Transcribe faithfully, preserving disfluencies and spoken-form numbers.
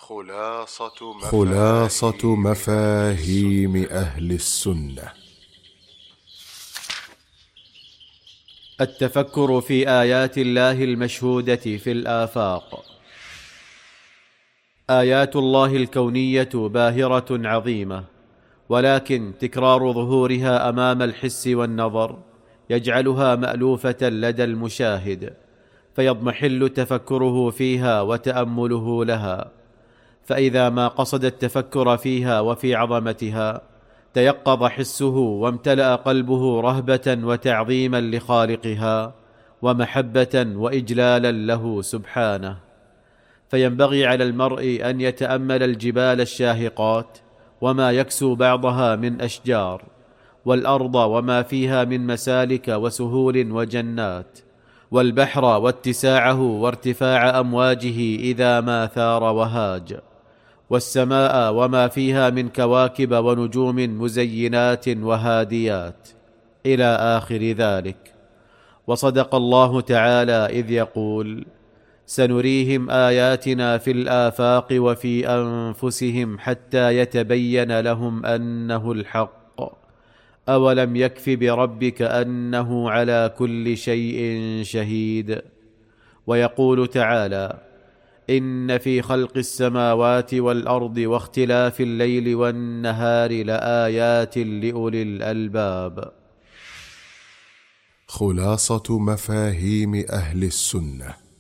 خلاصة خلاصة مفاهيم أهل السنة. التفكر في آيات الله المشهودة في الآفاق. آيات الله الكونية باهرة عظيمة، ولكن تكرار ظهورها أمام الحس والنظر يجعلها مألوفة لدى المشاهد، فيضمحل تفكره فيها وتأمله لها. فإذا ما قصد التفكر فيها وفي عظمتها تيقظ حسه وامتلأ قلبه رهبة وتعظيما لخالقها ومحبة وإجلالا له سبحانه. فينبغي على المرء أن يتأمل الجبال الشاهقات وما يكسو بعضها من أشجار، والأرض وما فيها من مسالك وسهول وجنات، والبحر واتساعه وارتفاع أمواجه إذا ما ثار وهاج، والسماء وما فيها من كواكب ونجوم مزينات وهاديات، إلى آخر ذلك. وصدق الله تعالى إذ يقول: سنريهم آياتنا في الآفاق وفي أنفسهم حتى يتبين لهم أنه الحق، أولم يكف بربك أنه على كل شيء شهيد. ويقول تعالى: إن في خلق السماوات والأرض واختلاف الليل والنهار لآيات لأولي الألباب. خلاصة مفاهيم أهل السنة.